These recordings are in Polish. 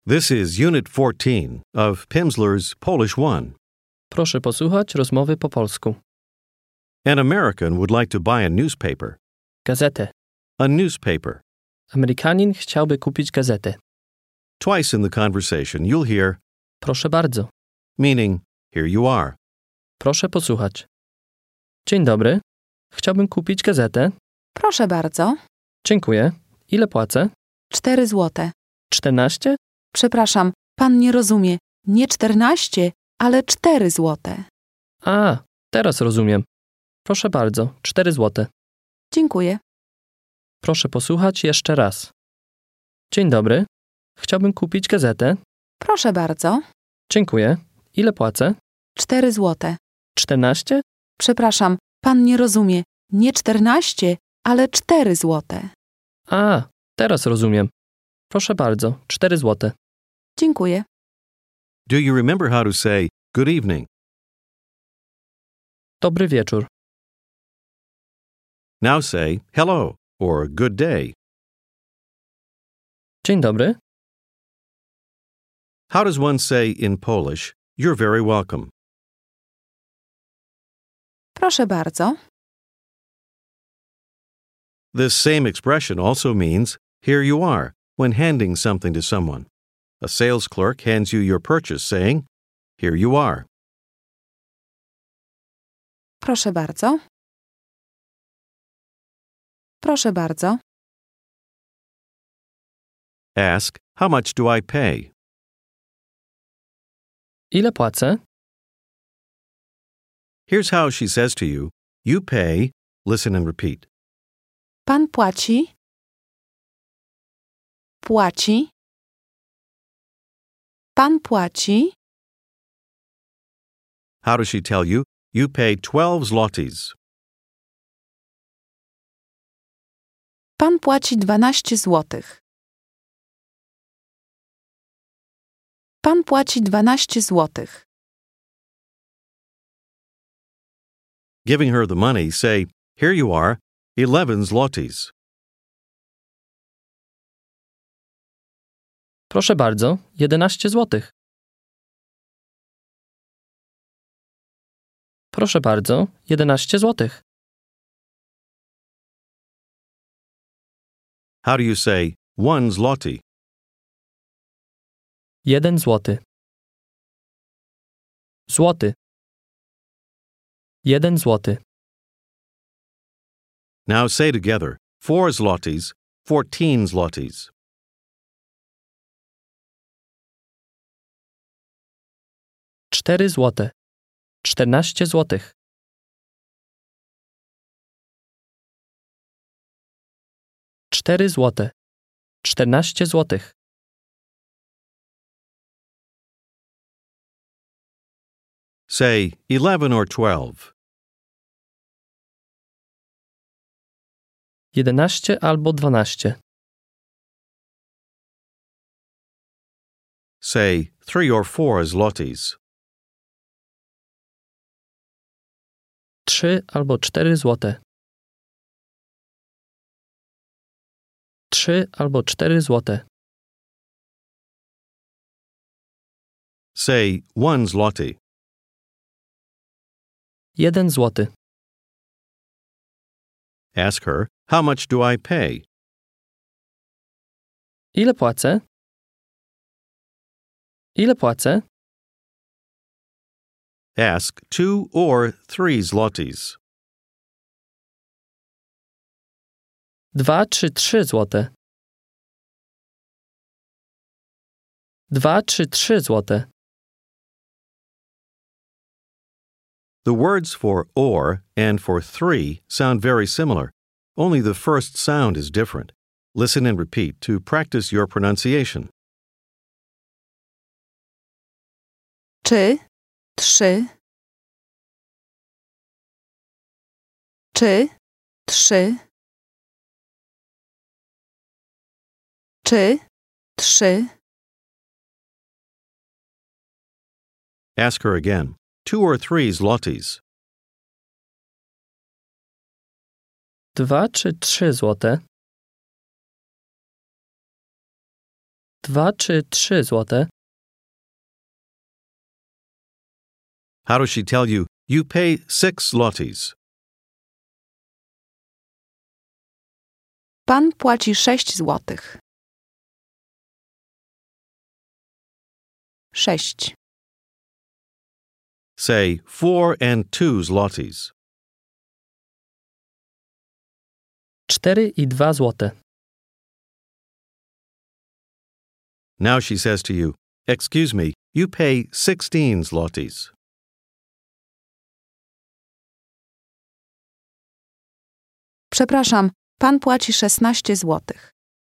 This is Unit 14 of Pimsleur's Polish 1. Proszę posłuchać rozmowy po polsku. An American would like to buy a newspaper. Gazetę. A newspaper. Amerykanin chciałby kupić gazetę. Twice in the conversation, you'll hear, Proszę bardzo. meaning, here you are. Proszę posłuchać. Dzień dobry. Chciałbym kupić gazetę. Proszę bardzo. Dziękuję. Ile płacę? 4 złote. 14? Przepraszam, pan nie rozumie. Nie 14, ale 4 złote. A, teraz rozumiem. Proszę bardzo. 4 złote. Dziękuję. Proszę posłuchać jeszcze raz. Dzień dobry. Chciałbym kupić gazetę. Proszę bardzo. Dziękuję. Ile płacę? 4 złote. 14? Przepraszam, pan nie rozumie. Nie 14, ale 4 złote. A, teraz rozumiem. Proszę bardzo. 4 złote. Dziękuję. Do you remember how to say, good evening? Dobry wieczór. Now say, hello, or good day. Dzień dobry. How does one say in Polish, you're very welcome? Proszę bardzo. This same expression also means, here you are, when handing something to someone. A sales clerk hands you your purchase saying, here you are. Proszę bardzo. Proszę bardzo. Ask, how much do I pay? Ile płacę? Here's how she says to you, you pay, listen and repeat. Pan płaci. Płaci. Pan płaci. How does she tell you? You pay 12 zlotys. Pan płaci 12 złotych. Pan płaci 12 złotych. Giving her the money, say, here you are, 11 zlotys. Proszę bardzo. 11 złotych. Proszę bardzo. 11 złotych. How do you say 1 zloty? 1 złoty. Złoty. 1 złoty. Now say together, 4 zlotys, 14 zlotys. Cztery złote. 14 złotych. Cztery złote. 14 złotych. Say 11 or 12. 11 albo 12. Say 3 or 4 zlotys. 3 albo 4 złote. 3 albo 4 złote. Say 1 zloty. 1 złoty. Ask her, how much do I pay? Ile płacę? Ile płacę? Ask 2 or 3 zlotys. 2 czy 3 złote. 2 czy 3 złote. The words for or and for 3 sound very similar, only the first sound is different. Listen and repeat to practice your pronunciation. Czy 3. Czy 3. Czy 3. Ask her again. 2 or 3 zlotys. 2 czy 3 złote. 2 czy 3 złote? How does she tell you, you pay 6 zlotys? Pan płaci 6 złotych. 6. Say 4 and 2 zlotys. 4 i 2 złote. Now she says to you, excuse me, you pay 16 zlotys. Przepraszam, pan płaci 16 złotych.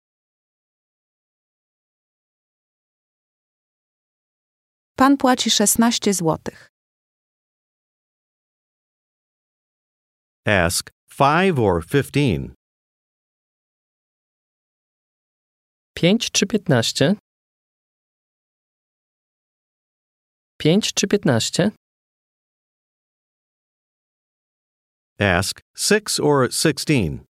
Pan płaci 16 złotych. Ask 5 or 15. 5 czy 15? 5 czy 15? Ask 6 or 16.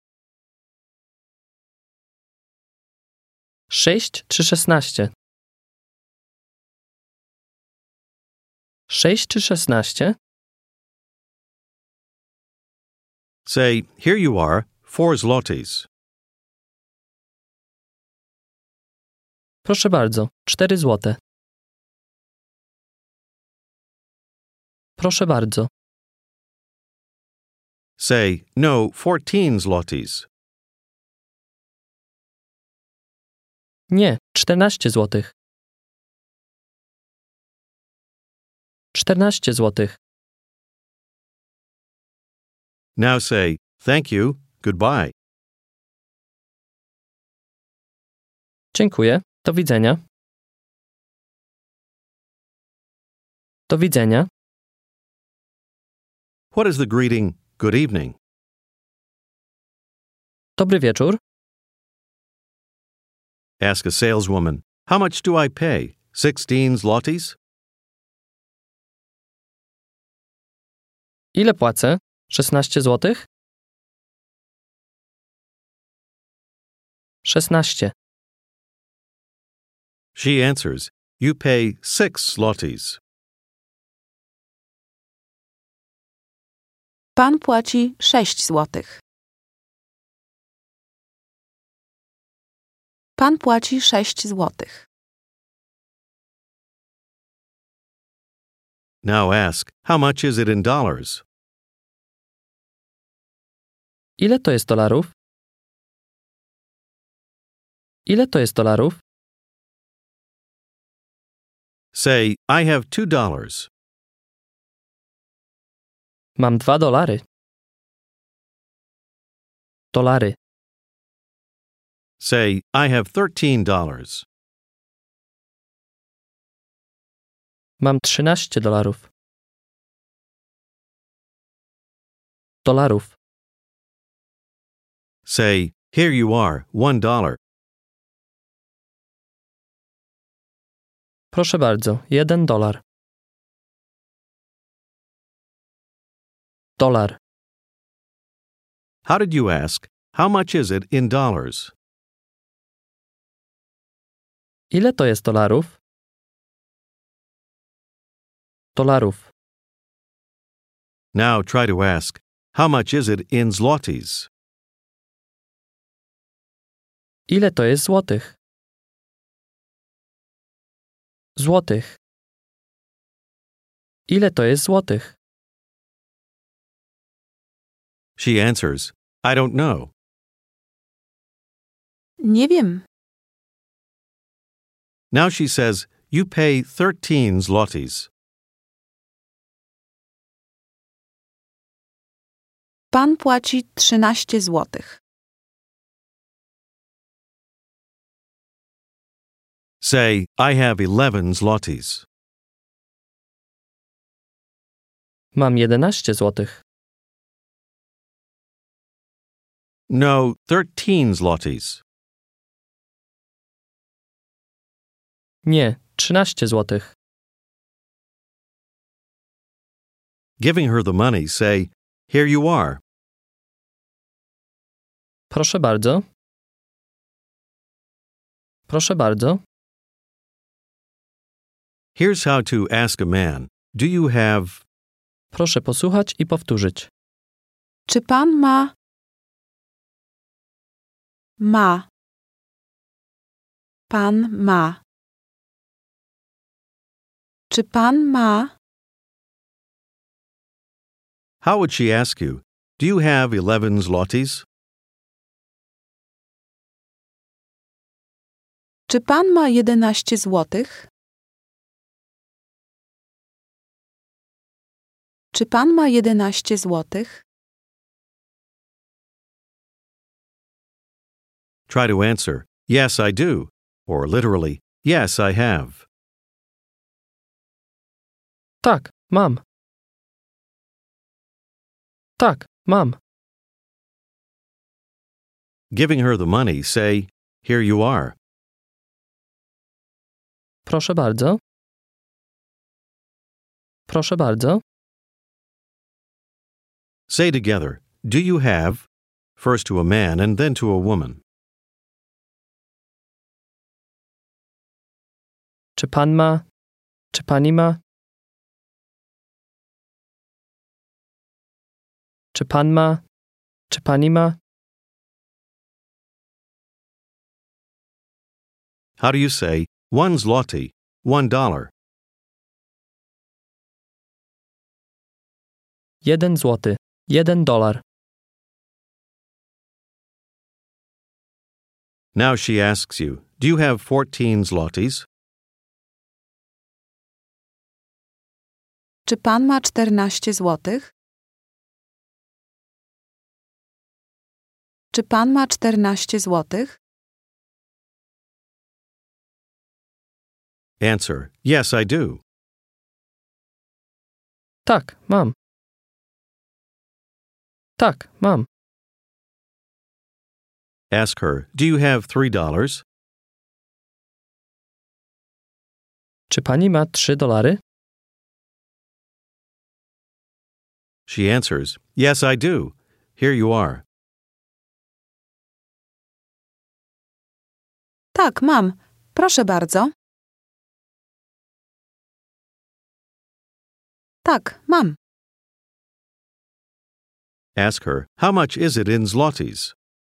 6 czy 16? 6 czy 16? Say, here you are, 4 zlotys. Proszę bardzo, 4 złote. Proszę bardzo. Say, no, 14 zlotys. Nie, 14 złotych. 14 złotych. Now say, thank you, goodbye. Dziękuję. Do widzenia. Do widzenia. What is the greeting, good evening? Dobry wieczór. Ask a saleswoman, how much do I pay? 16 zlotys? Ile płacę? 16 złotych? 16. She answers, you pay 6 zlotys. Pan płaci 6 złotych. Pan płaci 6 złotych. Now ask, how much is it in dollars? Ile to jest dolarów? Ile to jest dolarów? Say, I have $2. Mam 2 dolary. Dolary. Say, I have $13. Mam 13 dolarów. Dolarów. Say, here you are, $1. Proszę bardzo, 1 dolar. Dolar. How did you ask, how much is it in dollars? Ile to jest dolarów? Dolarów. Now try to ask, how much is it in zlotys? Ile to jest złotych? Złotych. Ile to jest złotych? She answers, I don't know. Nie wiem. Now she says, you pay 13 zlotys. Pan płaci 13 złotych. Say, I have 11 zlotys. Mam 11 złotych. No, 13 zlotys. Nie, 13 złotych. Giving her the money, say, here you are. Proszę bardzo. Proszę bardzo. Here's how to ask a man, do you have... Proszę posłuchać i powtórzyć. Czy pan ma? Ma. Pan ma. Czy pan ma? How would she ask you, do you have 11 zlotys? Czy pan ma 11 złotych? Czy pan ma 11 złotych? Try to answer, yes, I do, or literally, yes, I have. Tak, mam. Tak, mam. Giving her the money, say, here you are. Proszę bardzo. Proszę bardzo. Say together, do you have, first to a man and then to a woman. Czy pan ma? Czy pani ma? Czy pan ma? Czy pani ma? How do you say, 1 zloty, $1? 1 złoty. $1. Now she asks you, do you have 14 zlotys? Czy pan ma 14 złotych? Czy pan ma 14 złotych? Answer, yes, I do. Tak, mam. Tak, mam. Ask her, do you have $3? Czy pani ma $3? She answers, yes, I do. Here you are. Tak, mam. Proszę bardzo. Tak, mam. Ask her, how much is it in zlotys?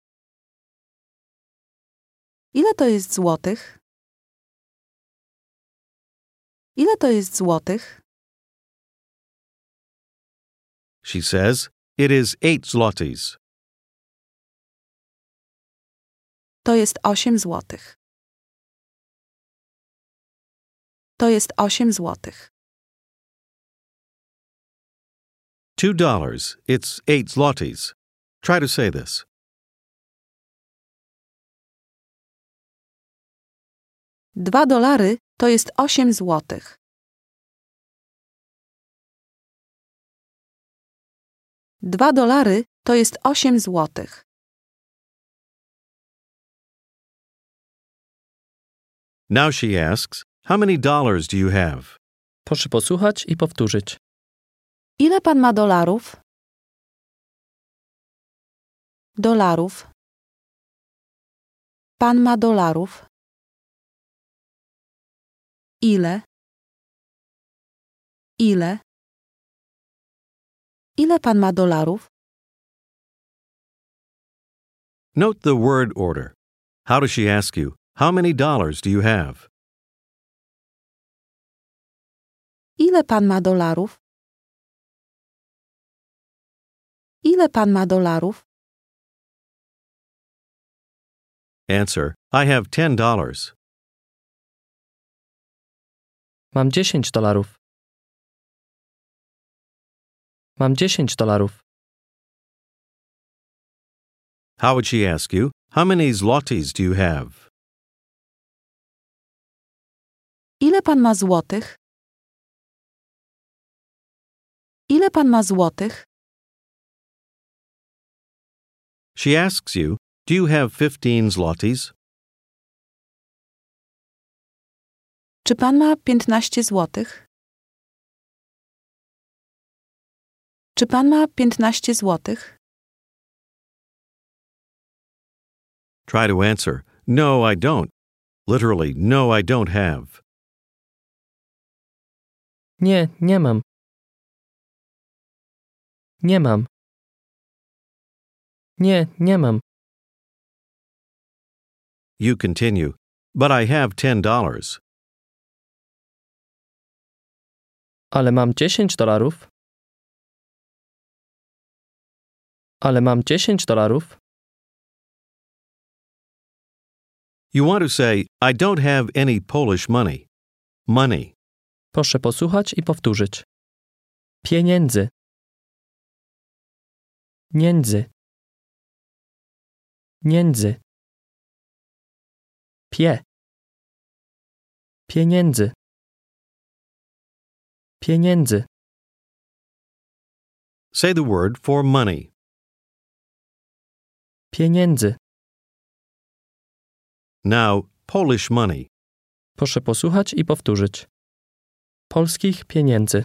Ile to jest złotych? Ile to jest złotych? She says, it is 8 zlotys. To jest 8 złotych. To jest 8 złotych. $2. It's 8 zlotys. Try to say this. $2 to jest 8 złotych. $2 to jest 8 złotych. Now she asks, how many dollars do you have? Proszę posłuchać i powtórzyć. Ile pan ma dolarów? Dolarów. Pan ma dolarów. Ile? Ile? Ile pan ma dolarów? Note the word order. How does she ask you, how many dollars do you have? Ile pan ma dolarów? Ile pan ma dolarów? Answer, I have $10. Mam $10. Mam $10. How would she ask you, how many zlotys do you have? Ile pan ma złotych? Ile pan ma złotych? She asks you, do you have 15 zlotys? Czy pan ma 15 złotych? Czy pan ma 15 złotych? Try to answer, no, I don't. Literally, no, I don't have. Nie, nie mam. Nie mam. Nie, nie mam. You continue. But I have $10. Ale mam $10. Ale mam $10. You want to say, I don't have any Polish money. Money. Proszę posłuchać i powtórzyć. Pieniędzy. Niędzy. Niędzy. Pieniędzy. Pieniędzy. Say the word for money. Pieniędzy. Now, Polish money. Proszę posłuchać i powtórzyć. Polskich pieniędzy.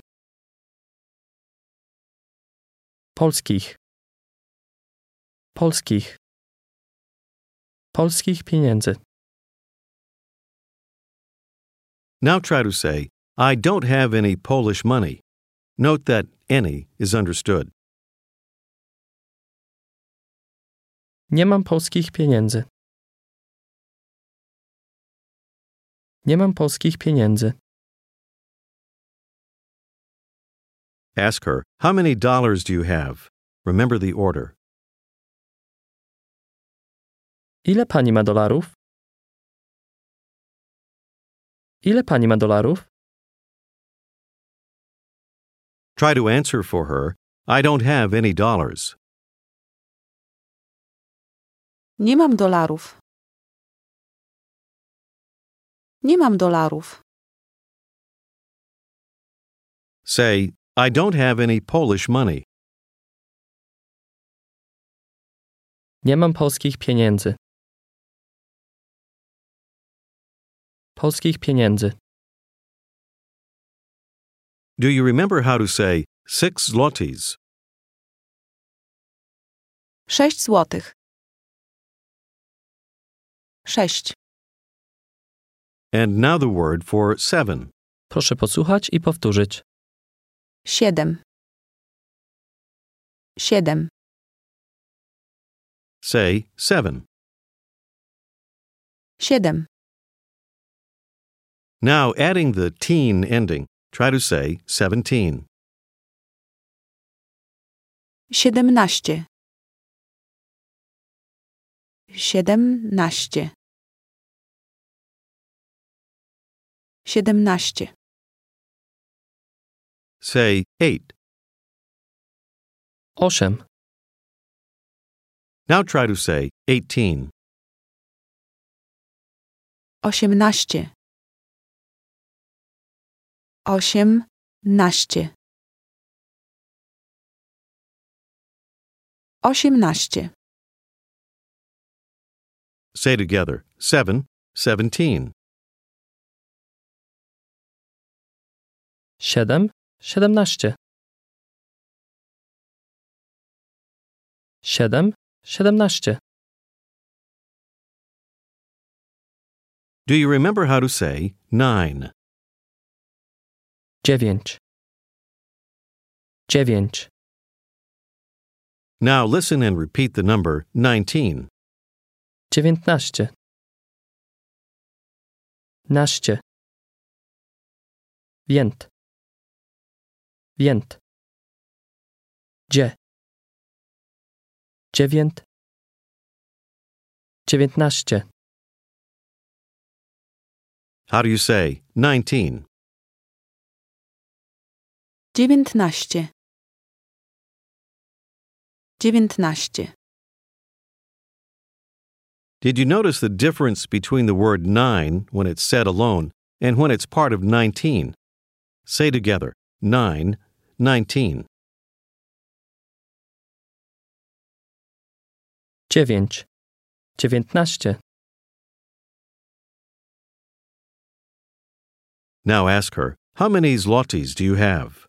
Polskich. Polskich. Polskich pieniędzy. Now try to say, I don't have any Polish money. Note that any is understood. Nie mam polskich pieniędzy. Nie mam polskich pieniędzy. Ask her, how many dollars do you have? Remember the order. Ile pani ma dolarów? Ile pani ma dolarów? Try to answer for her, I don't have any dollars. Nie mam dolarów. Nie mam dolarów. Say, I don't have any Polish money. Nie mam polskich pieniędzy. Polskich pieniędzy. Do you remember how to say 6 zlotys? 6 złotych. 6. And now the word for 7. Proszę posłuchać i powtórzyć. 7. 7. Say 7. 7. Now adding the teen ending, try to say 17. 17. 17. 17. Say 8. 8. Now try to say 18. 18. 18. 18. Say together 7, 17. 7, 17. 7, 17. Do you remember how to say 9? 9. 9. Now listen and repeat the number 19. 19. Naście. Więt. Więt. Dzie. Dziewięt. 19. How do you say 19? 19. 19. Did you notice the difference between the word 9 when it's said alone and when it's part of 19? Say together 9, 19. 9. 19. Now ask her, how many zlotys do you have?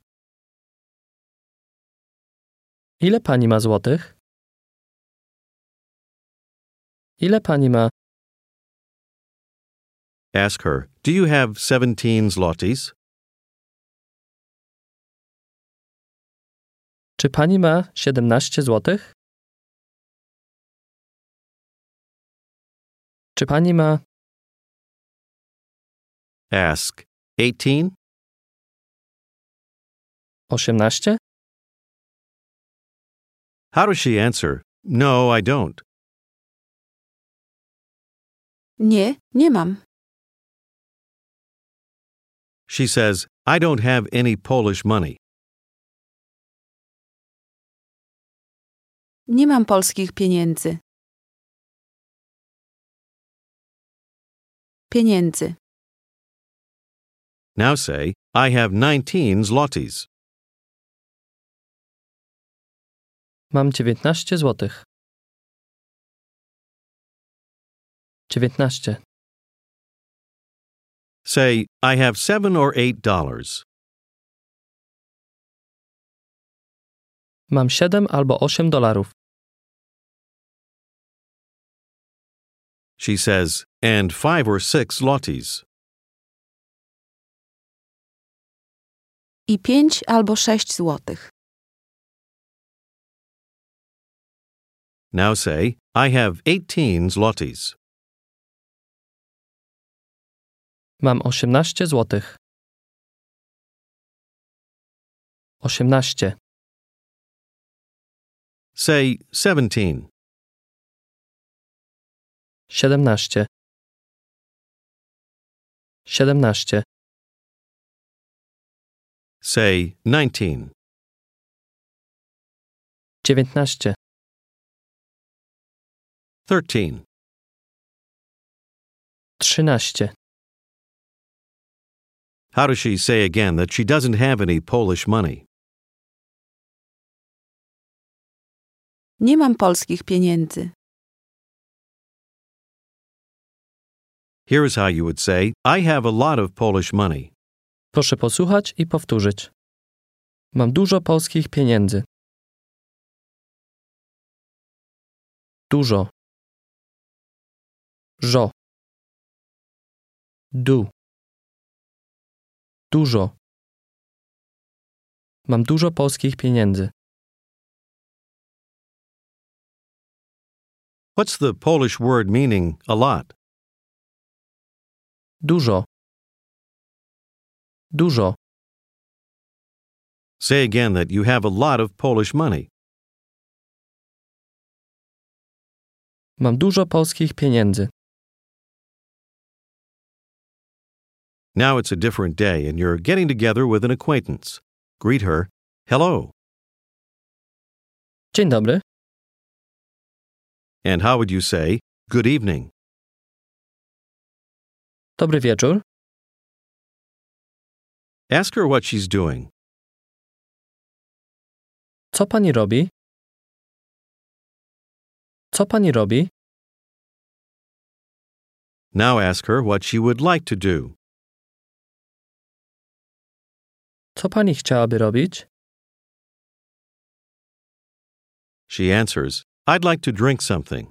Ile pani ma złotych? Ile pani ma? Ask her, do you have 17 zlotys? Czy pani ma 17 złotych? Czy pani ma... Ask 18. 18? How does she answer? No, I don't. Nie, nie mam. She says, I don't have any Polish money. Nie mam polskich pieniędzy. Pieniędzy. Now say, I have 19 zlotys. Mam 19 złotych. 19. Say, I have $7 or $8. Mam 7 albo 8 dolarów. She says, and 5 or 6 zlotys. I 5 albo 6 złotych. Now say, I have 18 zlotys. Mam 18 złotych. 18. Say, 17. 17. 17. Say, 19. 19. 13. 13. How does she say again that she doesn't have any Polish money? Nie mam polskich pieniędzy. Here is how you would say, I have a lot of Polish money. Proszę posłuchać i powtórzyć. Mam dużo polskich pieniędzy. Dużo. Żo. Du. Dużo. Mam dużo polskich pieniędzy. What's the Polish word meaning a lot? Dużo. Dużo. Say again that you have a lot of Polish money. Mam dużo polskich pieniędzy. Now it's a different day and you're getting together with an acquaintance. Greet her, hello. Dzień dobry. And how would you say, good evening? Dobry wieczór. Ask her what she's doing. Co pani robi? Co pani robi? Now ask her what she would like to do. Co pani chciałaby robić? She answers, I'd like to drink something.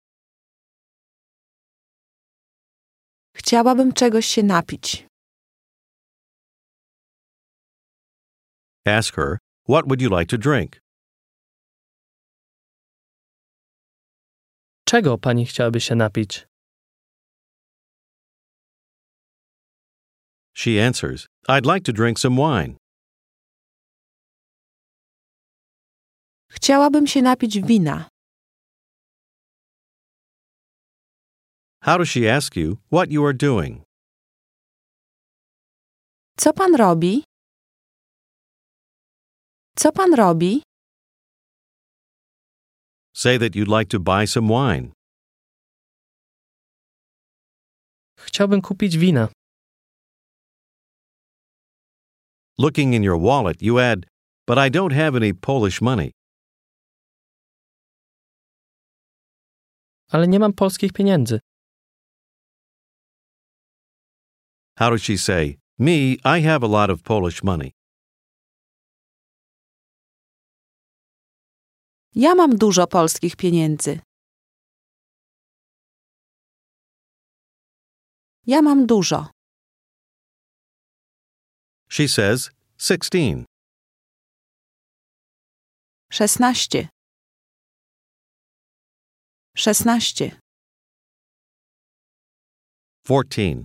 Chciałabym czegoś się napić. Ask her, what would you like to drink? Czego pani chciałaby się napić? She answers, I'd like to drink some wine. Chciałabym się napić wina. How does she ask you what you are doing? Co pan robi? Co pan robi? Say that you'd like to buy some wine. Chciałbym kupić wina. Looking in your wallet, you add, but I don't have any Polish money. Ale nie mam polskich pieniędzy. How does she say, me, I have a lot of Polish money? Ja mam dużo polskich pieniędzy. Ja mam dużo. She says, 16. 16. 16. 14.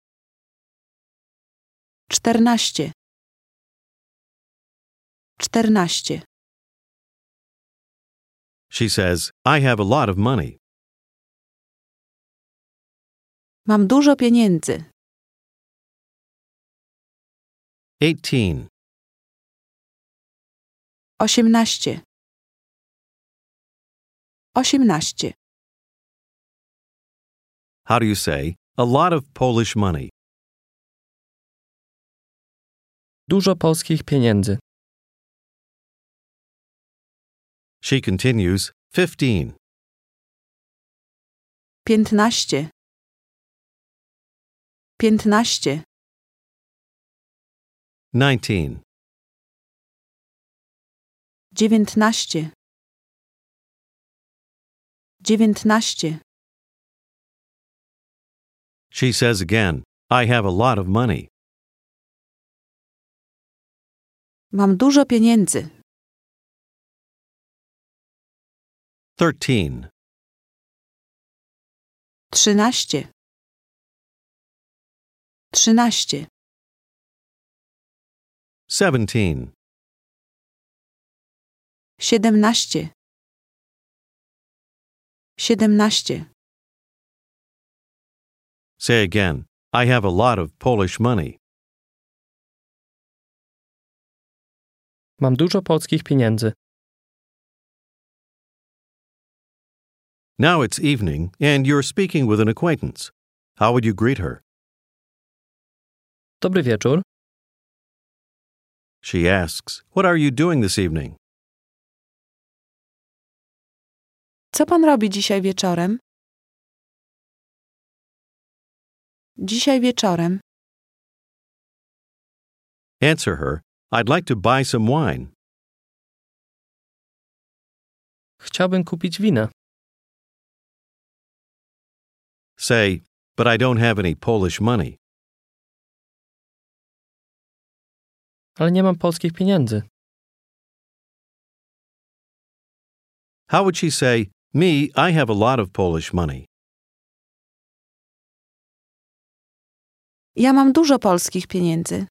14. 14. She says, I have a lot of money. Mam dużo pieniędzy. 18. 18. 18. How do you say, a lot of Polish money? Dużo polskich pieniędzy. She continues, 15. 15. 15. 19. 19. 19. She says again, I have a lot of money. Mam dużo pieniędzy. 13. 13. 13. 17. 17. 17. Say again, I have a lot of Polish money. Mam dużo polskich pieniędzy. Now it's evening, and you're speaking with an acquaintance. How would you greet her? Dobry wieczór. She asks, what are you doing this evening? Co pan robi dzisiaj wieczorem? Dzisiaj wieczorem. Answer her, I'd like to buy some wine. Chciałbym kupić wina. Say, but I don't have any Polish money. Ale nie mam polskich pieniędzy. How would she say, me, I have a lot of Polish money? Ja mam dużo polskich pieniędzy.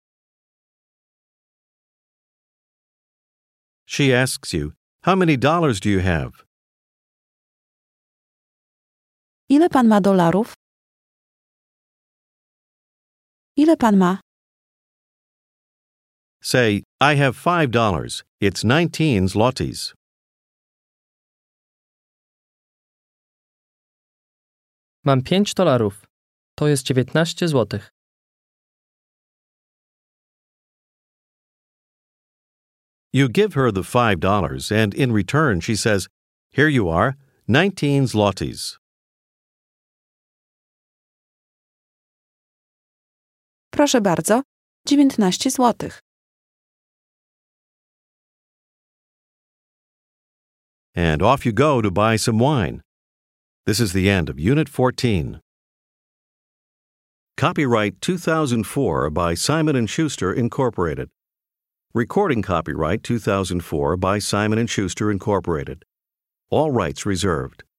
She asks you, how many dollars do you have? Ile pan ma dolarów? Ile pan ma? Say, I have $5. It's 19 zlotys. Mam $5. To jest 19 złotych. You give her the $5, and in return she says, here you are, 19 zlotys. Proszę bardzo, 19 złotych. And off you go to buy some wine. This is the end of Unit 14. Copyright 2004 by Simon & Schuster, Incorporated. Recording copyright 2004 by Simon & Schuster, Incorporated. All rights reserved.